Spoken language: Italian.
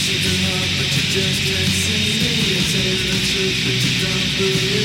Just can't see me. You tell the truth, but you don't believe.